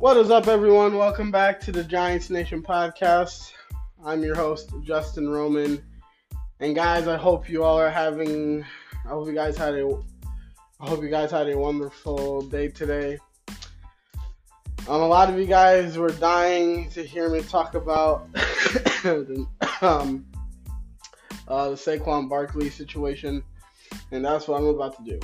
What is up, everyone? Welcome back to the Giants Nation podcast. I'm your host, Justin Roman. And guys, I hope you guys had a wonderful day today. A lot of you guys were dying to hear me talk about the Saquon Barkley situation, and that's what I'm about to do.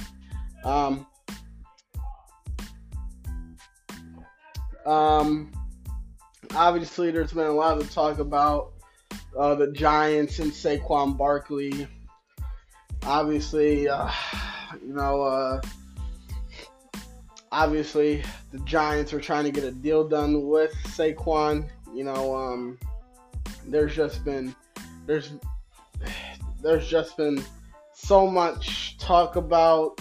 Obviously, there's been a lot of talk about the Giants and Saquon Barkley. Obviously, the Giants are trying to get a deal done with Saquon. There's just been so much talk about,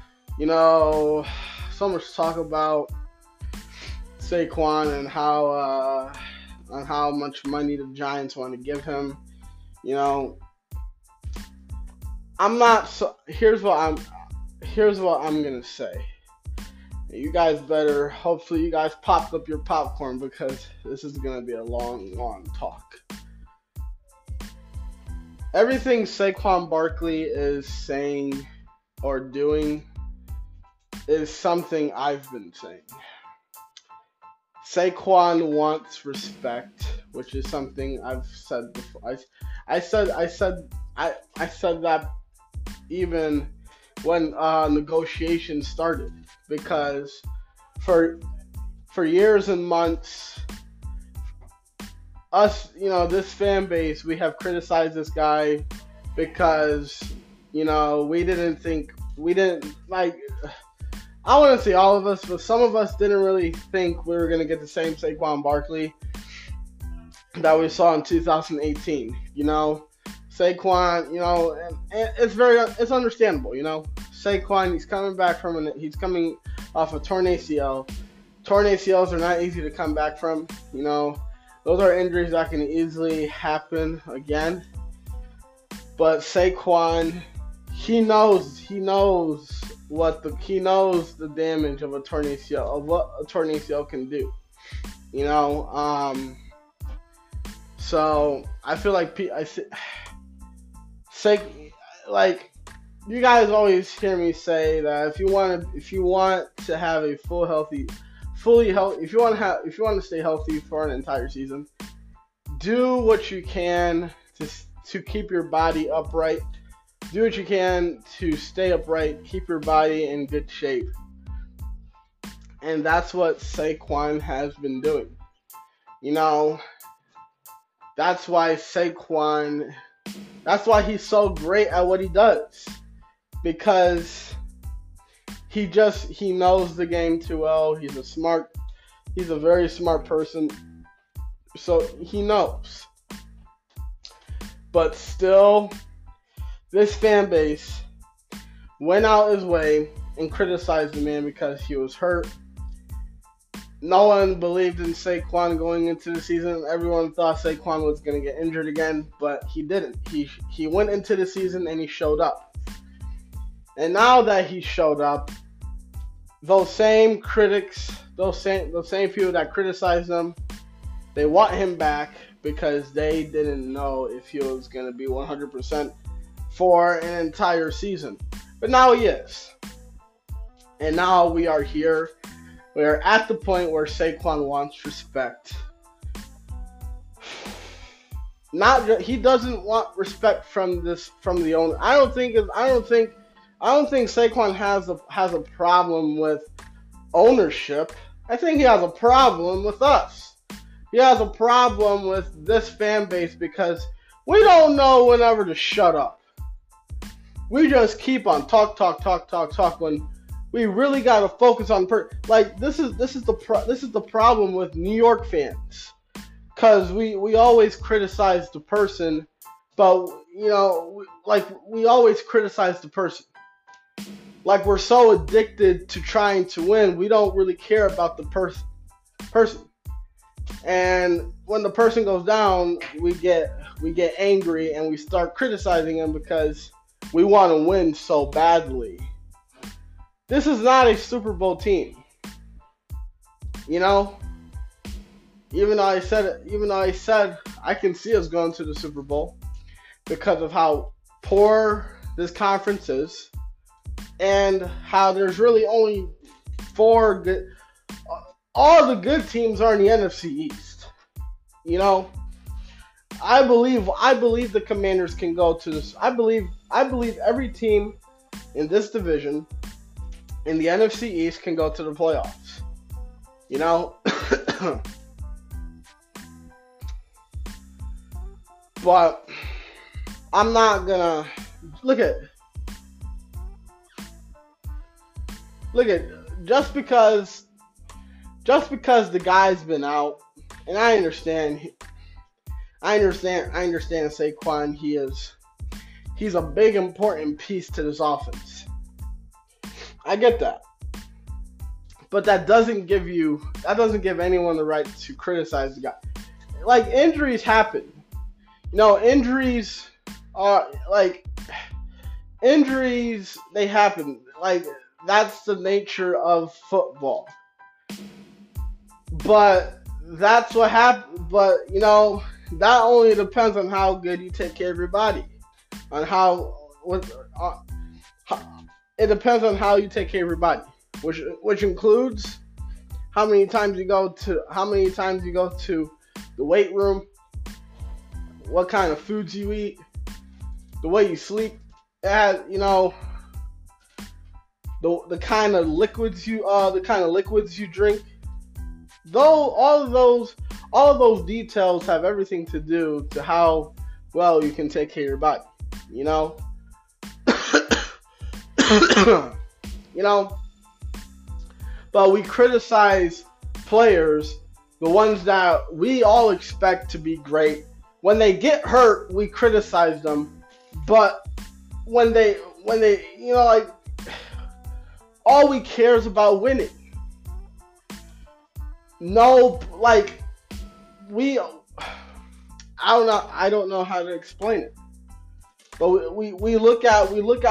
Saquon and how much money the Giants want to give him. Here's what I'm gonna say. You guys better, hopefully you guys popped up your popcorn, because this is gonna be a long talk. Everything Saquon Barkley is saying or doing is something I've been saying. Saquon wants respect, which is something I've said before. I said that even when negotiations started, because for years and months, this fan base, we have criticized this guy because I wouldn't say all of us, but some of us didn't really think we were going to get the same Saquon Barkley that we saw in 2018. Saquon, and it's understandable, Saquon, he's coming off a torn ACL. Torn ACLs are not easy to come back from, Those are injuries that can easily happen again. But Saquon, he knows the damage of a torn ACL, of what a torn ACL can do. So I feel like like you guys always hear me say that if you want to have a if you want to stay healthy for an entire season, do what you can to keep your body upright. Do what you can to stay upright, keep your body in good shape. And that's what Saquon has been doing. That's why he's so great at what he does. Because he knows the game too well. He's a very smart person. So he knows. But still, this fan base went out his way and criticized the man because he was hurt. No one believed in Saquon going into the season. Everyone thought Saquon was going to get injured again, but he didn't. He went into the season and he showed up. And now that he showed up, those same critics, those same people that criticized him, they want him back because they didn't know if he was going to be 100% for an entire season. But now he is. And now we are here. We are at the point where Saquon wants respect. He doesn't want respect from the owner. I don't think Saquon has a problem with ownership. I think he has a problem with us. He has a problem with this fan base because we don't know whenever to shut up. We just keep on talk when we really gotta focus on this is the problem with New York fans, because we always criticize the person, but we always criticize the person. Like, we're so addicted to trying to win, we don't really care about the person. And when the person goes down, we get angry and we start criticizing him because we want to win so badly. This is not a Super Bowl team. Even though I said I can see us going to the Super Bowl because of how poor this conference is, and how there's really only four good. All the good teams are in the NFC East. You know, I believe the Commanders can go to this. I believe every team in this division in the NFC East can go to the playoffs. You know, but I'm not gonna look at just because the guy's been out, and I understand Saquon. He's a big important piece to this offense. I get that. But that doesn't give anyone the right to criticize the guy. Like, injuries happen. You know, injuries, they happen. Like, that's the nature of football. But that's what happens. But, you know, that only depends on how good you take care of your body. It depends on how you take care of your body, which includes how many times you go to the weight room, what kind of foods you eat, the way you sleep, you know, the kind of liquids you drink. Though all of those details have everything to do to how well you can take care of your body, you know. You know, but we criticize players, the ones that we all expect to be great. When they get hurt, we criticize them, but when they, you know, like, all we care is about winning. No, like, I don't know how to explain it, but we look at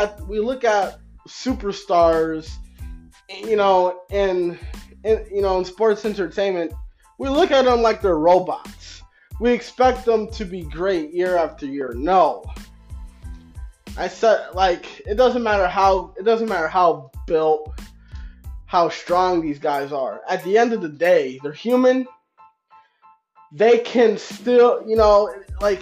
superstars, you know, in sports entertainment. We look at them like they're robots. We expect them to be great year after year. No, I said, like, it doesn't matter how built, how strong these guys are. At the end of the day, they're human. They can still, you know, like,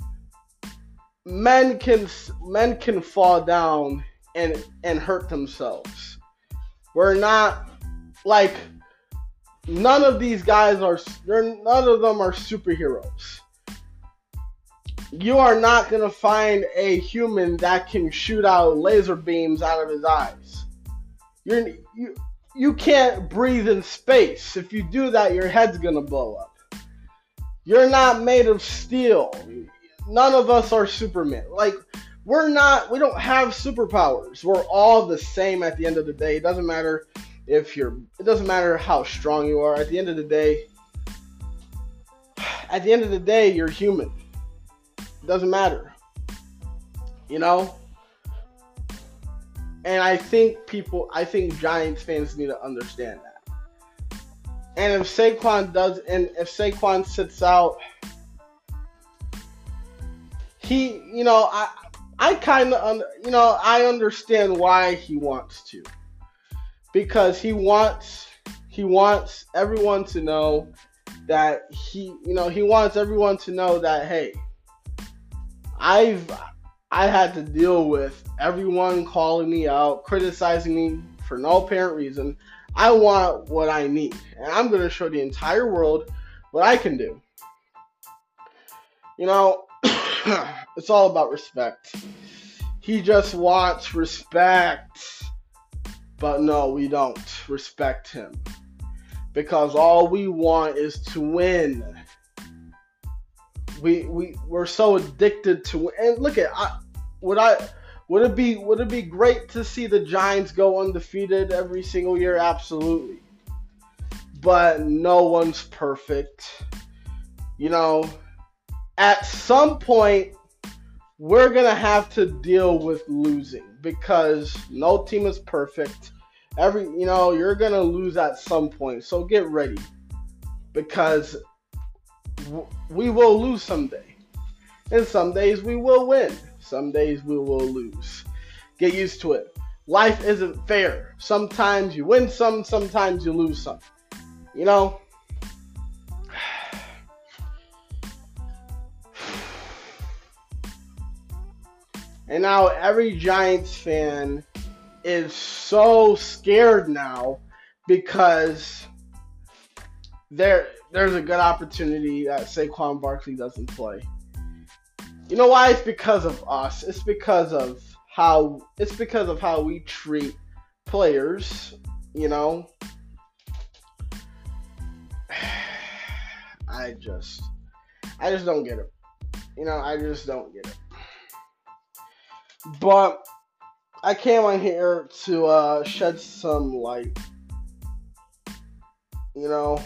men can fall down and hurt themselves. We're not, like, none of them are superheroes. You are not gonna find a human that can shoot out laser beams out of his eyes. You can't breathe in space. If you do that, your head's gonna blow up. You're not made of steel. None of us are Superman. Like, we don't have superpowers. We're all the same at the end of the day. It doesn't matter how strong you are. At the end of the day, you're human. It doesn't matter. You know? And I think Giants fans need to understand that. And if Saquon sits out, I understand why he wants to, because he wants everyone to know that hey, I had to deal with everyone calling me out, criticizing me for no apparent reason. I want what I need, and I'm going to show the entire world what I can do. You know, it's all about respect. He just wants respect. But no, we don't respect him. Because all we want is to win. We're so addicted to win. And look at, would it be great to see the Giants go undefeated every single year? Absolutely. But no one's perfect. You know, at some point, we're going to have to deal with losing, because no team is perfect. You're going to lose at some point. So get ready, because we will lose someday. And some days we will win. Some days we will lose. Get used to it. Life isn't fair. Sometimes you win some, sometimes you lose some. You know? And now every Giants fan is so scared now because there's a good opportunity that Saquon Barkley doesn't play. You know why? It's because of us. It's because of how we treat players, you know. I just don't get it. You know, I just don't get it. But I came on here to shed some light, you know,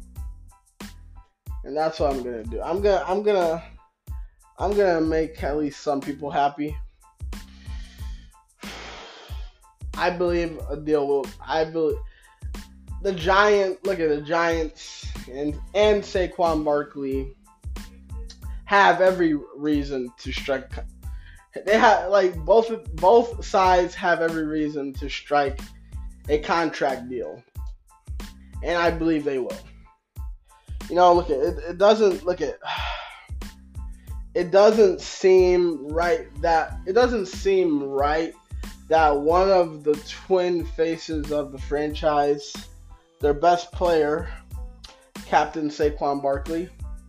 and that's what I'm gonna do. I'm gonna make at least some people happy. I believe a deal will. I believe the Giants. Look at the Giants and Saquon Barkley have every reason to strike. They have both sides have every reason to strike a contract deal, and I believe they will. You know, look at it. It doesn't seem right that one of the twin faces of the franchise, their best player, Captain Saquon Barkley,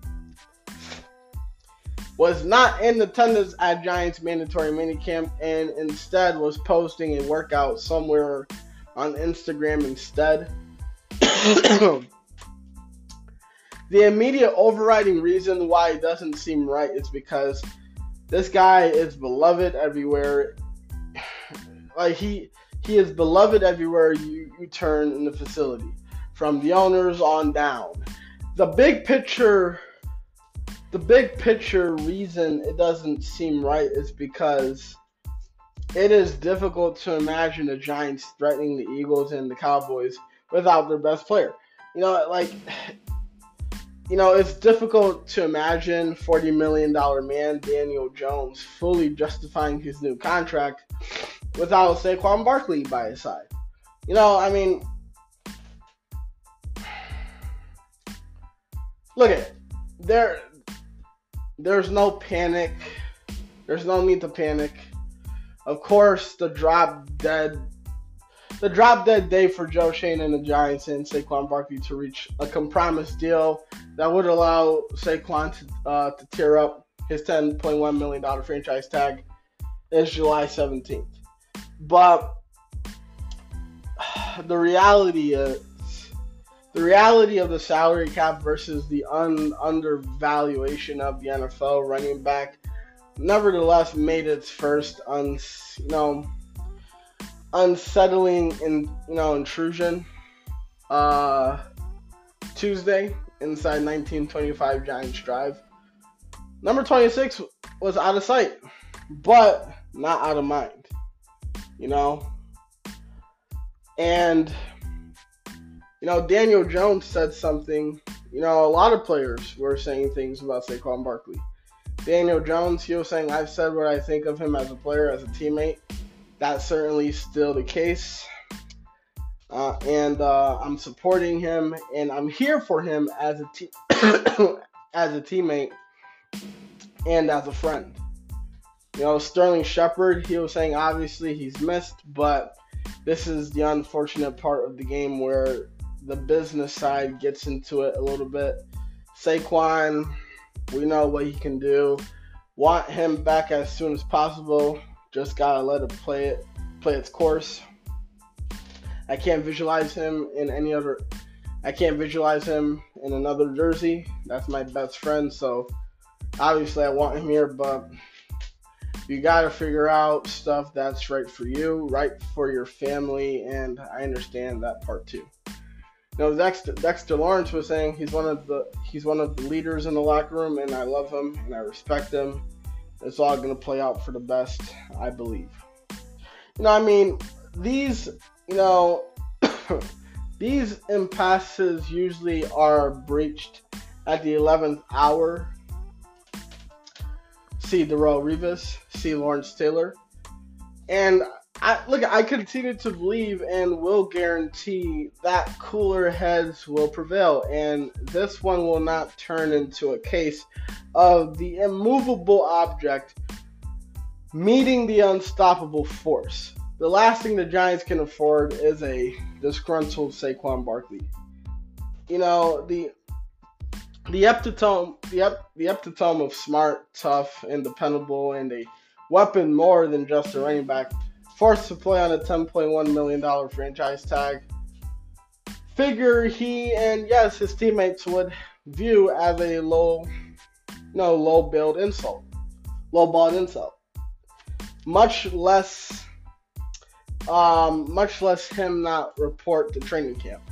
was not in attendance at Giants mandatory minicamp and instead was posting a workout somewhere on Instagram instead. The immediate overriding reason why it doesn't seem right is because this guy is beloved everywhere. Like he is beloved everywhere you turn in the facility, from the owners on down. The big picture reason it doesn't seem right is because it is difficult to imagine the Giants threatening the Eagles and the Cowboys without their best player. It's difficult to imagine $40 million man Daniel Jones fully justifying his new contract without Saquon Barkley by his side. You know, I mean, look at it. There's no panic. There's no need to panic. Of course, the drop dead day for Joe Schoen and the Giants and Saquon Barkley to reach a compromise deal that would allow Saquon to tear up his $10.1 million franchise tag is July 17th. But the reality of the salary cap versus the undervaluation of the NFL running back nevertheless made its first unsettling intrusion Tuesday inside 1925 Giants Drive. Number 26 was out of sight, but not out of mind. You know, and Daniel Jones said something. A lot of players were saying things about Saquon Barkley. Daniel Jones, he was saying, "I've said what I think of him as a player, as a teammate." That's certainly still the case. And I'm supporting him, and I'm here for him as a as a teammate and as a friend. Sterling Shepard, he was saying obviously he's missed, but this is the unfortunate part of the game where the business side gets into it a little bit. Saquon, we know what he can do. Want him back as soon as possible. Just gotta let it play its course. I can't visualize him in another jersey. That's my best friend, so obviously I want him here, but you gotta figure out stuff that's right for you, right for your family, and I understand that part too. Dexter Lawrence was saying he's one of the leaders in the locker room, and I love him and I respect him. It's all gonna play out for the best, I believe. These these impasses usually are breached at the 11th hour, see Darrelle Revis, see Lawrence Taylor. And I continue to believe and will guarantee that cooler heads will prevail. And this one will not turn into a case of the immovable object meeting the unstoppable force. The last thing the Giants can afford is a disgruntled Saquon Barkley. You know, the epitome of smart, tough, and dependable, and a weapon more than just a running back, forced to play on a $10.1 million franchise tag. Figure he and yes, his teammates would view as a low balled insult. Much less him not report to training camp.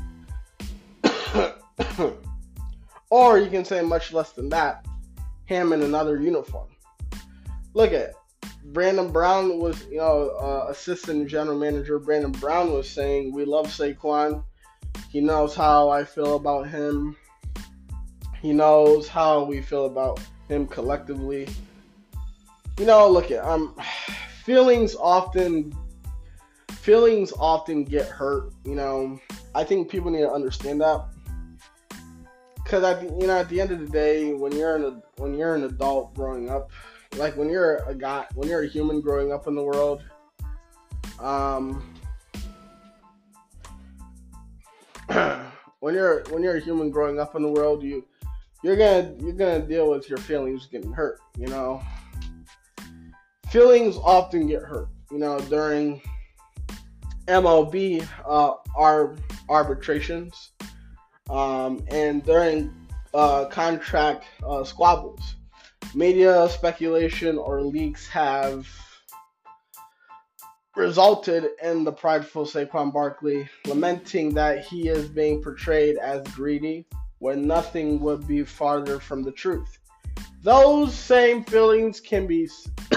Or you can say much less than that, him in another uniform. Look at it. Brandon Brown was, assistant general manager Brandon Brown was saying, we love Saquon. He knows how I feel about him. He knows how we feel about him collectively. Look at feelings often get hurt. I think people need to understand that. Because at the end of the day, when you're an adult growing up, like when you're a human growing up in the world, when you're a human growing up in the world, you're gonna deal with your feelings getting hurt. Feelings often get hurt. During MLB arbitrations. And during contract squabbles, media speculation or leaks have resulted in the prideful Saquon Barkley lamenting that he is being portrayed as greedy when nothing would be farther from the truth. Those same feelings can be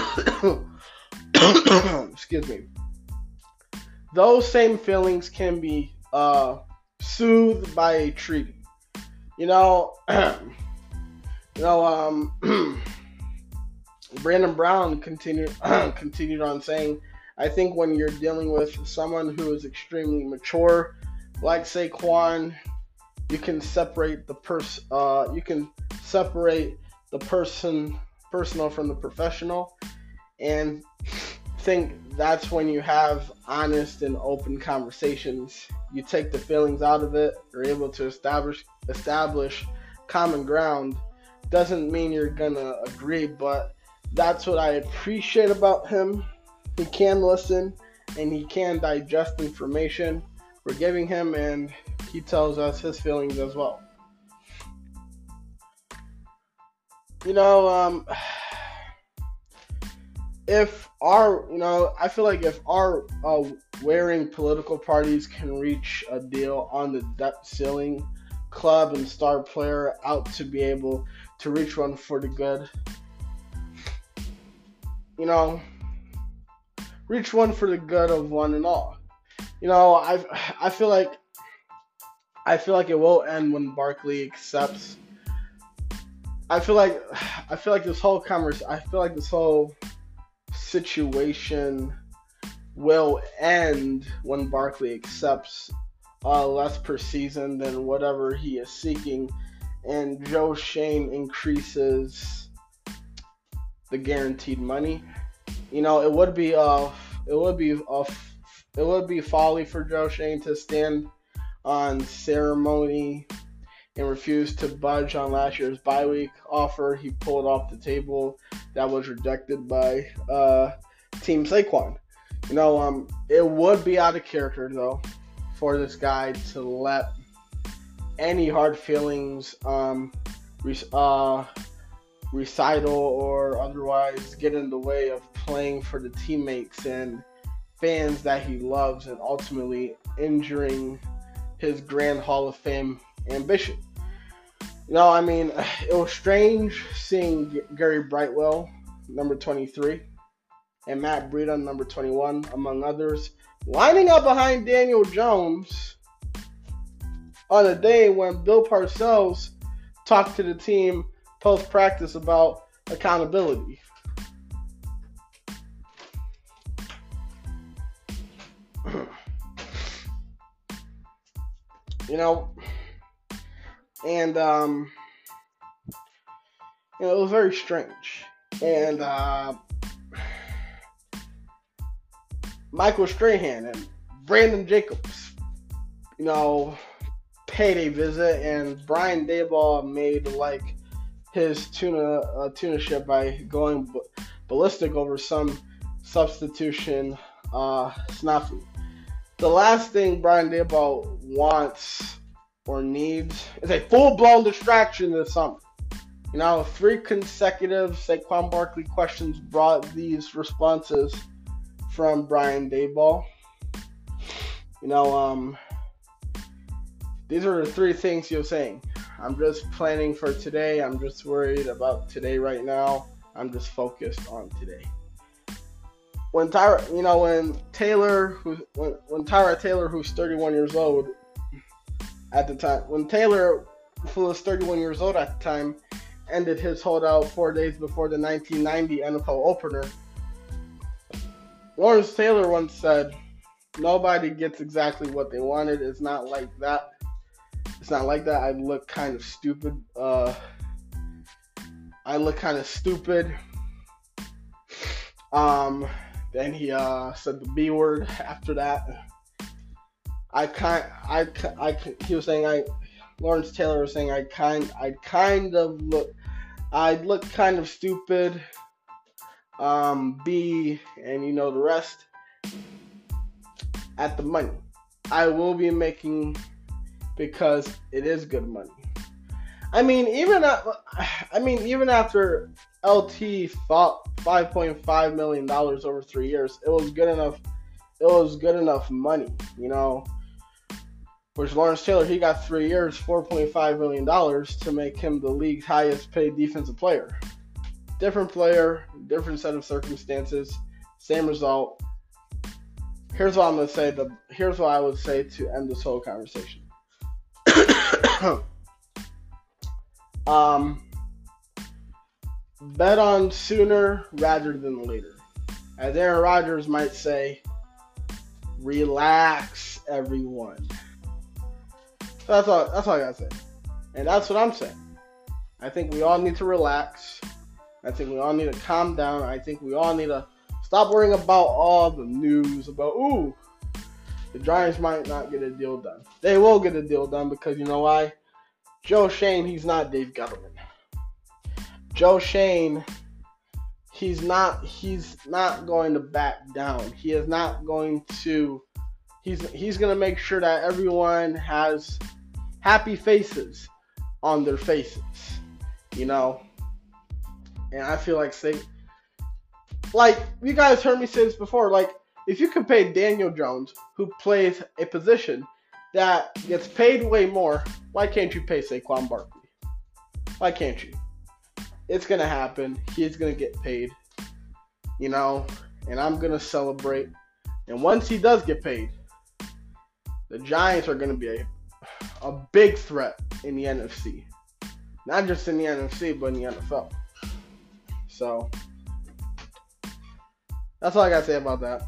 excuse me. Those same feelings can be soothed by a treaty. Brandon Brown continued on saying, I think when you're dealing with someone who is extremely mature, like Saquon, you can separate the personal from the professional, and think that's when you have honest and open conversations. You take the feelings out of it. You're able to establish common ground. Doesn't mean you're gonna agree, but that's what I appreciate about him. He can listen and he can digest information we're giving him, and he tells us his feelings as well. I feel like if our wearing political parties can reach a deal on the debt ceiling, club and star player out to be able to reach one for the good, reach one for the good of one and all. I feel like it will end when Barkley accepts. I feel like this whole situation will end when Barkley accepts less per season than whatever he is seeking, and Joe Schoen increases the guaranteed money. It would be folly for Joe Schoen to stand on ceremony and refuse to budge on last year's bye week offer he pulled off the table that was rejected by Team Saquon. It would be out of character though for this guy to let any hard feelings, recital or otherwise, get in the way of playing for the teammates and fans that he loves, and ultimately injuring his grand Hall of Fame ambition. It was strange seeing Gary Brightwell, number 23, and Matt Breida, number 21, among others, lining up behind Daniel Jones on a day when Bill Parcells talk to the team post practice about accountability. You know, and it was very strange. And Michael Strahan and Brandon Jacobs, paid a visit, and Brian Daboll made like his tuna ship by going ballistic over some substitution snafu. The last thing Brian Daboll wants or needs is a full-blown distraction this summer. 3 consecutive Saquon Barkley questions brought these responses from Brian Daboll. These are the 3 things he was saying. I'm just planning for today. I'm just worried about today right now. I'm just focused on today. When Tyrod Taylor, who's 31 years old at the time, when Taylor, who was 31 years old at the time, ended his holdout 4 days before the 1990 NFL opener, Lawrence Taylor once said, "Nobody gets exactly what they wanted. It's not like that. It's not like that. I look kind of stupid. Then he said the B word after that. Lawrence Taylor was saying I'd look kind of stupid. B, and the rest. At the money, I will be making, because it is good money. Even after LT thought $5.5 million over 3 years, it was good enough. It was good enough money, Which Lawrence Taylor, he got 3 years, $4.5 million to make him the league's highest paid defensive player. Different player, different set of circumstances, same result. Here's what I would say to end this whole conversation. Bet on sooner rather than later. As Aaron Rodgers might say, relax, everyone. That's all I gotta say. And that's what I'm saying. I think we all need to relax. I think we all need to calm down. I think we all need to stop worrying about all the news about, the Giants might not get a deal done. They will get a deal done, because you know why? Joe Schoen, he's not Dave Gettleman. Joe Schoen, he's not going to back down. He is not going to. He's going to make sure that everyone has happy faces on their faces, And I feel like you guys heard me say this before, if you could pay Daniel Jones, who plays a position that gets paid way more, why can't you pay Saquon Barkley? Why can't you? It's going to happen. He's going to get paid, and I'm going to celebrate. And once he does get paid, the Giants are going to be a big threat in the NFC. Not just in the NFC, but in the NFL. So, that's all I got to say about that.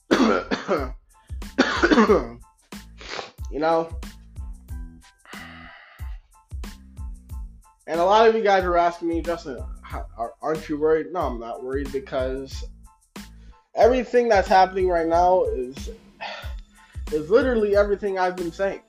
And a lot of you guys are asking me, Justin, aren't you worried? No, I'm not worried, because everything that's happening right now is literally everything I've been saying.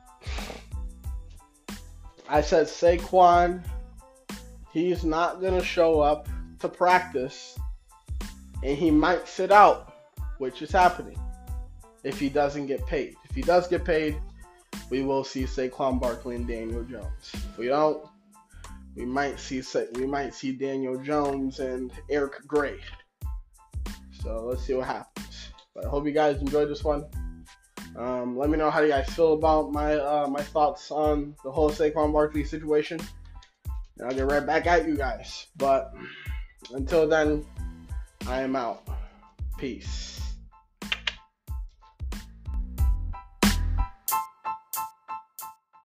I said Saquon, he's not going to show up to practice, and he might sit out, which is happening, if he doesn't get paid. If he does get paid, we will see Saquon Barkley and Daniel Jones. If we don't, we might see Daniel Jones and Eric Gray. So let's see what happens. But I hope you guys enjoyed this one. Let me know how you guys feel about my thoughts on the whole Saquon Barkley situation, and I'll get right back at you guys. But until then, I am out. Peace.